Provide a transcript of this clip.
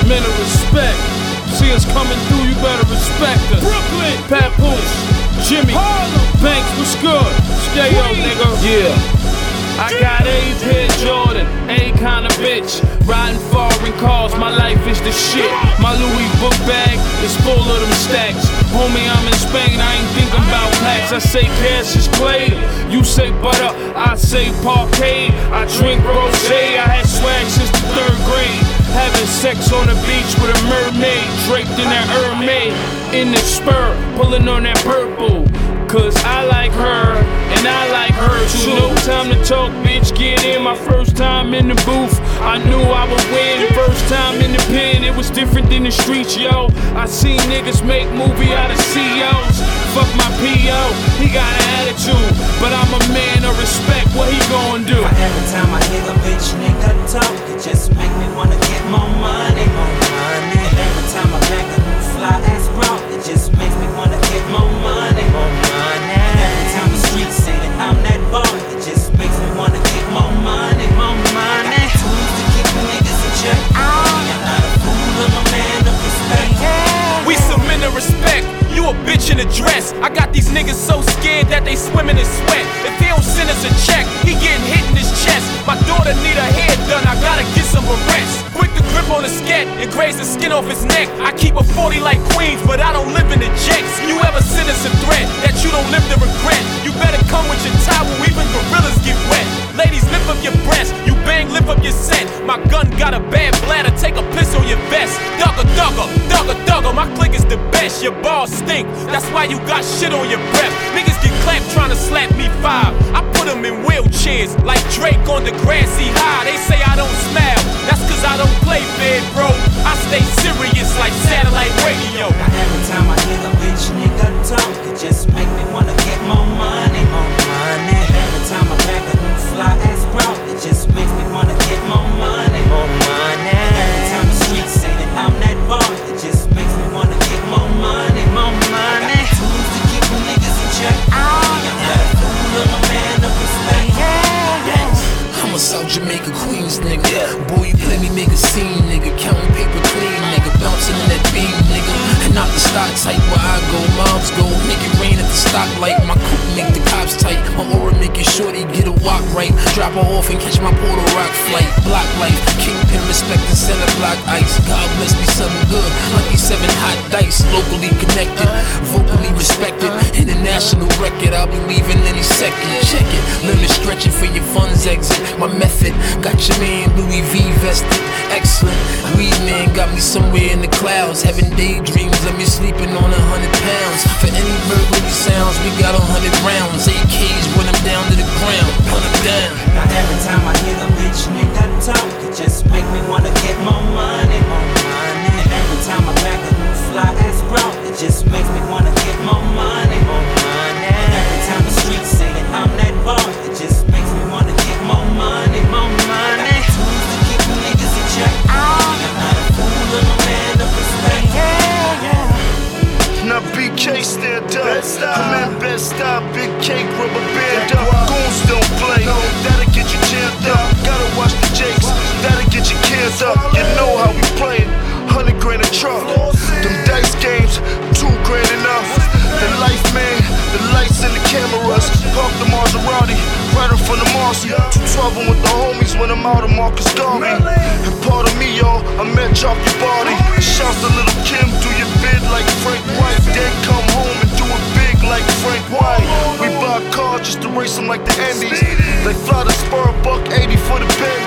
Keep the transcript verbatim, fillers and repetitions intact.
men of respect. See us coming through, you better respect us. Brooklyn, Papoose, Jimmy, Harlem, Banks, what's good? Skayo, nigga. Yeah. I got A's head Jordan, A kind of bitch. Riding foreign cars, my life is the shit. My Louis book bag is full of them stacks. Homie, I'm in Spain, I ain't thinking about packs. I say Cassius Clay, you say butter, I say parquet. I drink rosé, I had swag since the third grade. Having sex on the beach with a mermaid, draped in that Hermes. In the spur, pulling on that purple. Cause I like her, and I like her too. No time to talk, bitch, get in. My first time in the booth, I knew I would win. First time in the pen, it was different than the streets, yo. I seen niggas make movie out of C Os. Fuck my P O, he got an attitude, but I'm a man of respect, what he gon' do? Every time I hear a bitch nigga talk, it just make me wanna get more money, more money. And every time I back a new fly ass bro, it just makes me wanna get more money, more money. And every time the streets say that I'm that boy, it just makes me wanna get more money, more money. I got tools to keep the niggas in check. I'm not a fool, I'm a man of respect. We some men of respect. You a bitch in a dress. I got these niggas so scared that they swimming in sweat. If he don't send us a check, he getting hit in his chest. My daughter need her hair done, I gotta get some arrests. Quick to grip on the scat and graze the skin off his neck. I keep a forty like Queens, but I don't live in the jacks. You ever send us a threat that you don't live to regret? You better come with your towel, even gorillas get wet. Ladies, lift up your breast, you bang, lift up your set. My gun got a bad bladder, take a piss on your vest. Dugger, dugger, dugger, dugger, my click is the best. Your balls stink, that's why you got shit on your breath. Niggas get clapped trying to slap me five. I put them in wheelchairs, like Drake on the grassy high. They say I don't smile, that's cause I don't play fair, bro. I stay serious like satellite radio. Now every time I hear a bitch nigga talk, it just make me wanna get more money, more money. And every time I back a new fly ass bro, it just makes me wanna get more money, more money. And every time the streets say that I'm that boy, it just makes me wanna get more money, more money. I got tools to keep the niggas in check. I'm not a fool, I'm a man of respect. I'm a South Jamaica Queens nigga. Boy, you play me, make a scene, nigga. Counting paper clean, nigga. Bouncing in that beam, nigga. And not the stock type where I go, mobs go. Make it rain at the stoplight. My coupe make the cops tight. My aura making sure they get a walk right. Drop her off and catch my Puerto Rock flight. Block life, kingpin respect and center block ice. God bless me something good. Lucky seven hot dice. Locally connected, vocally respected. International record, I'll be leaving any second. Check it, limit stretching for your funds exit. My method, got your man Louis V vested. Excellent, weed man got me somewhere in the clouds. Having daydreams of me sleeping on a hundred pounds. For any burglary sounds, we got a hundred rounds. A Ks run them down to the ground, run them down. Now every time I hear a bitch nigga talk, it just make me wanna get more money, more money. And every time I back a new fly ass bro, it just makes me wanna get more money, more money. And every time the streets say that I'm that boy, it just makes me wanna get more money, more money. I got tools to keep the niggas in check. I'm not a fool, I'm a man of respect. Now B K stand up, I'm in best style, big cake, rubber band up. Goons don't play, that'll get you jammed up. Gotta watch the Jakes, that'll get you canned up. You know how we play it, hundred grand a truck. Them dice games, two grand enough. The life man, the lights and the cameras. Park the Maserati, right in front of Marcy. two twelve with the homies when I'm out of Marcus Garvey. And part of me, y'all, I met Jockey Body. Shouts to Little Kim, do your bid like Frank White. Then come home and do it big like Frank White. We buy cars just to race them like the Andes. They fly the spur, buck eighty for the bed.